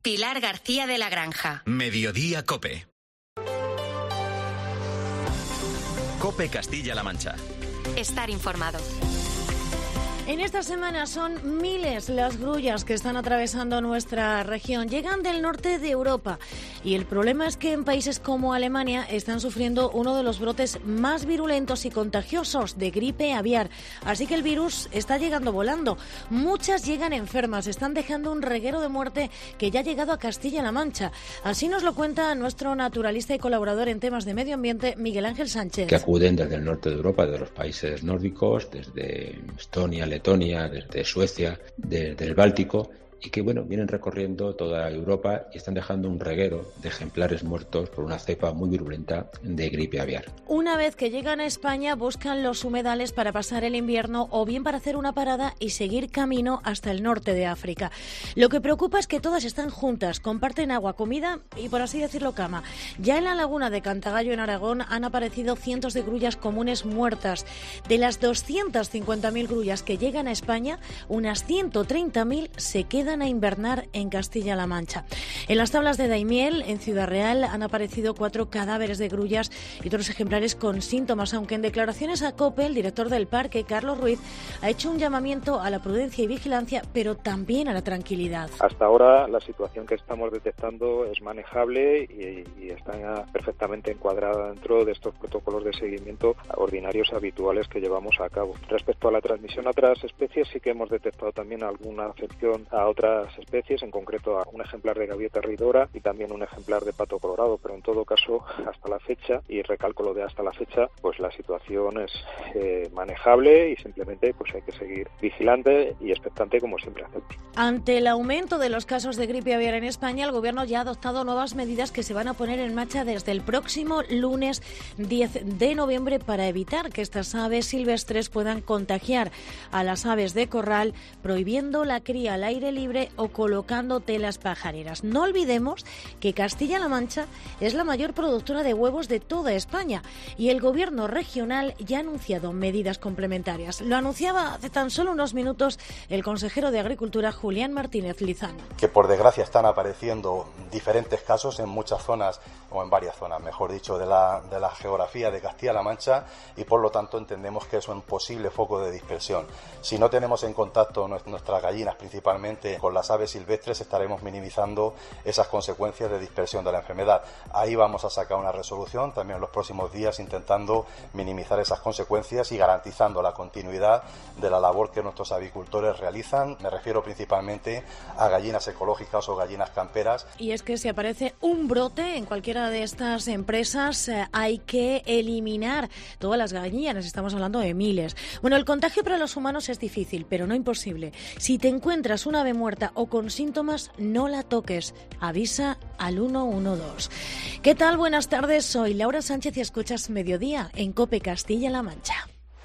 Pilar García de la Granja. Mediodía COPE. COPE Castilla-La Mancha. Estar informado. En esta semana son miles las grullas que están atravesando nuestra región. Llegan del norte de Europa y el problema es que en países como Alemania están sufriendo uno de los brotes más virulentos y contagiosos de gripe aviar. Así que el virus está llegando volando. Muchas llegan enfermas, están dejando un reguero de muerte que ya ha llegado a Castilla-La Mancha. Así nos lo cuenta nuestro naturalista y colaborador en temas de medio ambiente, Miguel Ángel Sánchez. Que acuden desde el norte de Europa, de los países nórdicos, desde Estonia, Letonia, desde Suecia, desde el Báltico, y que vienen recorriendo toda Europa y están dejando un reguero de ejemplares muertos por una cepa muy virulenta de gripe aviar. Una vez que llegan a España buscan los humedales para pasar el invierno o bien para hacer una parada y seguir camino hasta el norte de África. Lo que preocupa es que todas están juntas, comparten agua, comida y, por así decirlo, cama. Ya en la laguna de Cantagallo, en Aragón, han aparecido cientos de grullas comunes muertas. De las 250.000 grullas que llegan a España, unas 130.000 se quedan a invernar en Castilla-La Mancha. En las tablas de Daimiel, en Ciudad Real, han aparecido 4 cadáveres de grullas y otros ejemplares con síntomas, aunque en declaraciones a COPE, el director del parque, Carlos Ruiz, ha hecho un llamamiento a la prudencia y vigilancia, pero también a la tranquilidad. Hasta ahora la situación que estamos detectando es manejable y está perfectamente encuadrada dentro de estos protocolos de seguimiento ordinarios habituales que llevamos a cabo. Respecto a la transmisión a otras especies, sí que hemos detectado también alguna afección a otras especies, en concreto a un ejemplar de gaviota ridora y también un ejemplar de pato colorado, pero en todo caso, hasta la fecha, y recalco lo de hasta la fecha, pues la situación es manejable y simplemente pues hay que seguir vigilante y expectante como siempre hacemos. Ante el aumento de los casos de gripe aviar en España, el Gobierno ya ha adoptado nuevas medidas que se van a poner en marcha desde el próximo lunes 10 de noviembre para evitar que estas aves silvestres puedan contagiar a las aves de corral, prohibiendo la cría al aire libre o colocando telas pajareras. No olvidemos que Castilla-La Mancha es la mayor productora de huevos de toda España y el Gobierno regional ya ha anunciado medidas complementarias. Lo anunciaba hace tan solo unos minutos el consejero de Agricultura, Julián Martínez Lizano. Que por desgracia están apareciendo diferentes casos en muchas zonas, o en varias zonas, mejor dicho, de la geografía de Castilla-La Mancha, y por lo tanto entendemos que es un posible foco de dispersión. Si no tenemos en contacto nuestras gallinas principalmente con las aves silvestres, estaremos minimizando esas consecuencias de dispersión de la enfermedad. Ahí vamos a sacar una resolución también en los próximos días, intentando minimizar esas consecuencias y garantizando la continuidad de la labor que nuestros avicultores realizan. Me refiero principalmente a gallinas ecológicas o gallinas camperas. Y es que si aparece un brote en cualquiera de estas empresas, hay que eliminar todas las gallinas. Estamos hablando de miles. Bueno, el contagio para los humanos es difícil, pero no imposible. Si te encuentras una ave muerta o con síntomas, no la toques. Avisa al 112. ¿Qué tal? Buenas tardes. Soy Laura Sánchez y escuchas Mediodía en COPE Castilla-La Mancha.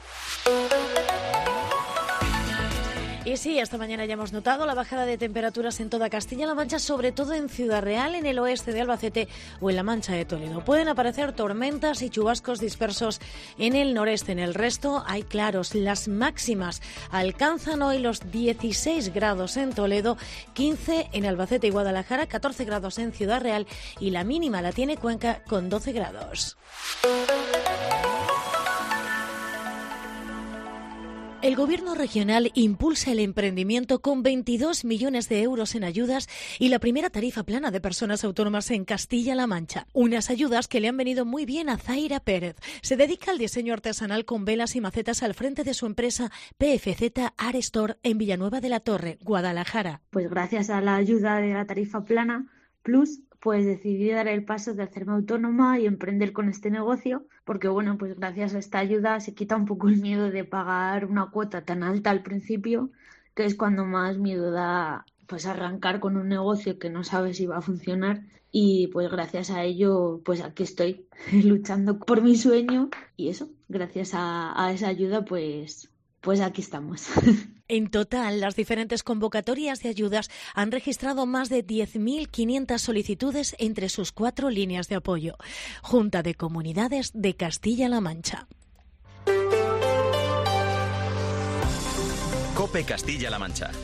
Y sí, esta mañana ya hemos notado la bajada de temperaturas en toda Castilla-La Mancha, sobre todo en Ciudad Real, en el oeste de Albacete o en la Mancha de Toledo. Pueden aparecer tormentas y chubascos dispersos en el noreste. En el resto hay claros. Las máximas alcanzan hoy los 16 grados en Toledo, 15 en Albacete y Guadalajara, 14 grados en Ciudad Real y la mínima la tiene Cuenca con 12 grados. El Gobierno regional impulsa el emprendimiento con 22 millones de euros en ayudas y la primera tarifa plana de personas autónomas en Castilla-La Mancha. Unas ayudas que le han venido muy bien a Zaira Pérez. Se dedica al diseño artesanal con velas y macetas al frente de su empresa PFZ Art Store en Villanueva de la Torre, Guadalajara. Pues gracias a la ayuda de la tarifa plana Plus, pues decidí dar el paso de hacerme autónoma y emprender con este negocio, porque pues gracias a esta ayuda se quita un poco el miedo de pagar una cuota tan alta al principio, que es cuando más miedo da pues arrancar con un negocio que no sabes si va a funcionar, y pues gracias a ello pues aquí estoy luchando por mi sueño y eso, gracias a esa ayuda pues aquí estamos. En total, las diferentes convocatorias de ayudas han registrado más de 10.500 solicitudes entre sus 4 líneas de apoyo. Junta de Comunidades de Castilla-La Mancha. COPE Castilla-La Mancha.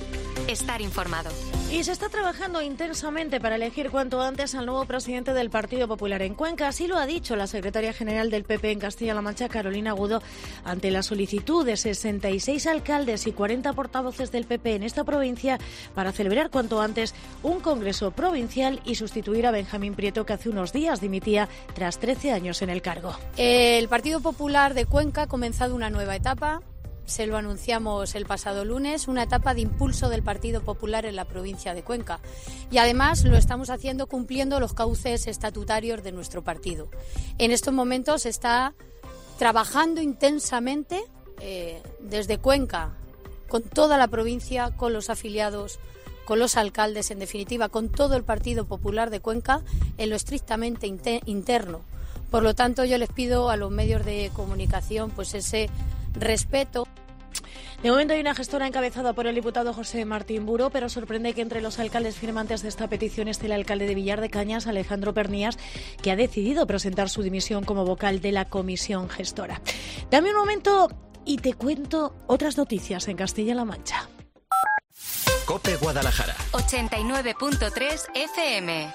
Estar informado. Y se está trabajando intensamente para elegir cuanto antes al nuevo presidente del Partido Popular en Cuenca. Así lo ha dicho la secretaria general del PP en Castilla-La Mancha, Carolina Agudo, ante la solicitud de 66 alcaldes y 40 portavoces del PP en esta provincia para celebrar cuanto antes un congreso provincial y sustituir a Benjamín Prieto, que hace unos días dimitía tras 13 años en el cargo. El Partido Popular de Cuenca ha comenzado una nueva etapa. Se lo anunciamos el pasado lunes, una etapa de impulso del Partido Popular en la provincia de Cuenca. Y además lo estamos haciendo cumpliendo los cauces estatutarios de nuestro partido. En estos momentos se está trabajando intensamente desde Cuenca, con toda la provincia, con los afiliados, con los alcaldes, en definitiva, con todo el Partido Popular de Cuenca en lo estrictamente interno. Por lo tanto, yo les pido a los medios de comunicación pues ese respeto. De momento hay una gestora encabezada por el diputado José Martín Buró, pero sorprende que entre los alcaldes firmantes de esta petición esté el alcalde de Villar de Cañas, Alejandro Pernías, que ha decidido presentar su dimisión como vocal de la comisión gestora. Dame un momento y te cuento otras noticias en Castilla-La Mancha. COPE Guadalajara. 89.3 FM.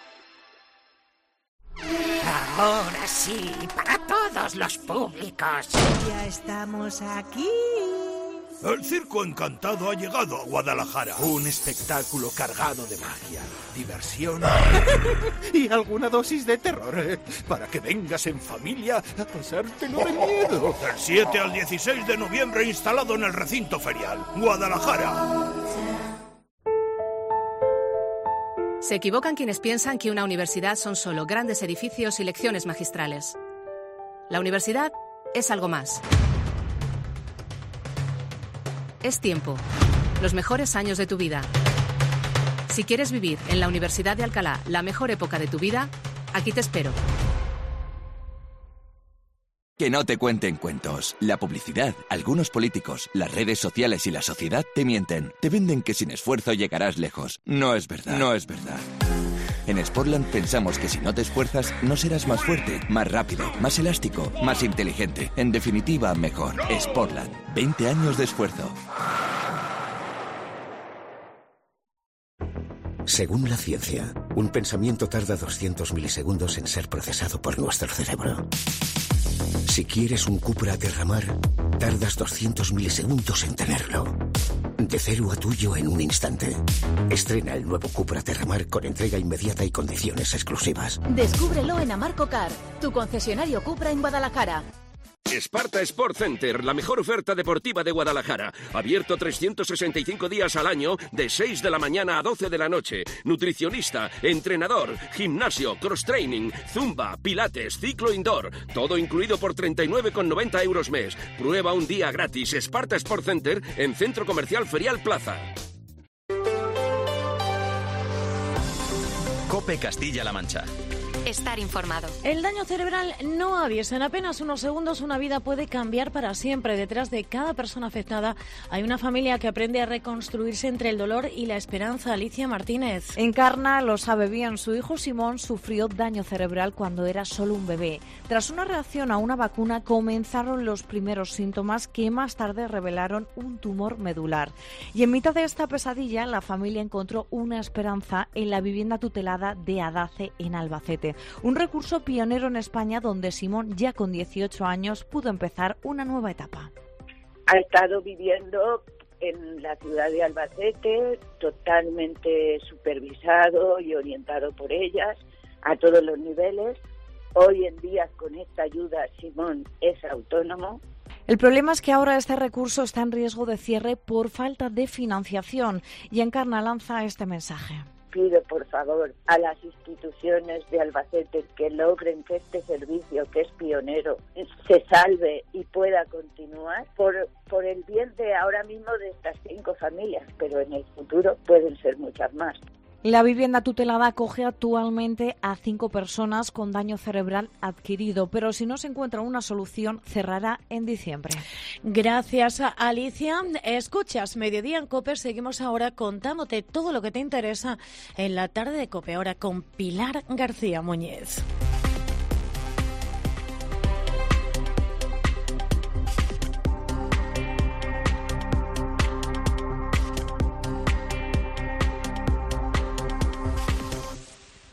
Ahora sí, para todos los públicos. Ya estamos aquí. El Circo Encantado ha llegado a Guadalajara. Un espectáculo cargado de magia, diversión y alguna dosis de terror, para que vengas en familia a pasártelo de miedo. Del 7 al 16 de noviembre instalado en el recinto ferial, Guadalajara. Se equivocan quienes piensan que una universidad son solo grandes edificios y lecciones magistrales. La universidad es algo más. Es tiempo, los mejores años de tu vida. Si quieres vivir en la Universidad de Alcalá la mejor época de tu vida, aquí te espero. Que no te cuenten cuentos. La publicidad, algunos políticos, las redes sociales y la sociedad te mienten. Te venden que sin esfuerzo llegarás lejos. No es verdad. No es verdad. En Sportland pensamos que si no te esfuerzas, no serás más fuerte, más rápido, más elástico, más inteligente. En definitiva, mejor. Sportland. 20 años de esfuerzo. Según la ciencia, un pensamiento tarda 200 milisegundos en ser procesado por nuestro cerebro. Si quieres un Cupra Terramar, tardas 200 milisegundos en tenerlo. De cero a tuyo en un instante. Estrena el nuevo Cupra Terramar con entrega inmediata y condiciones exclusivas. Descúbrelo en Amarco Car, tu concesionario Cupra en Guadalajara. Esparta Sport Center, la mejor oferta deportiva de Guadalajara. Abierto 365 días al año, de 6 de la mañana a 12 de la noche. Nutricionista, entrenador, gimnasio, cross-training, zumba, pilates, ciclo indoor. Todo incluido por 39,90 € mes. Prueba un día gratis. Esparta Sport Center en Centro Comercial Ferial Plaza. COPE Castilla-La Mancha. Estar informado. El daño cerebral no avisa. En apenas unos segundos una vida puede cambiar para siempre. Detrás de cada persona afectada hay una familia que aprende a reconstruirse entre el dolor y la esperanza. Alicia Martínez. Encarna lo sabe bien. Su hijo Simón sufrió daño cerebral cuando era solo un bebé. Tras una reacción a una vacuna comenzaron los primeros síntomas que más tarde revelaron un tumor medular. Y en mitad de esta pesadilla la familia encontró una esperanza en la vivienda tutelada de Adace en Albacete. Un recurso pionero en España donde Simón, ya con 18 años, pudo empezar una nueva etapa. Ha estado viviendo en la ciudad de Albacete, totalmente supervisado y orientado por ellas a todos los niveles. Hoy en día, con esta ayuda, Simón es autónomo. El problema es que ahora este recurso está en riesgo de cierre por falta de financiación y Encarna lanza este mensaje. Pido, por favor, a las instituciones de Albacete que logren que este servicio, que es pionero, se salve y pueda continuar por el bien de ahora mismo de estas 5 familias, pero en el futuro pueden ser muchas más. La vivienda tutelada acoge actualmente a 5 personas con daño cerebral adquirido, pero si no se encuentra una solución, cerrará en diciembre. Gracias, Alicia. Escuchas Mediodía en COPE. Seguimos ahora contándote todo lo que te interesa en la tarde de COPE. Ahora con Pilar García Muñez.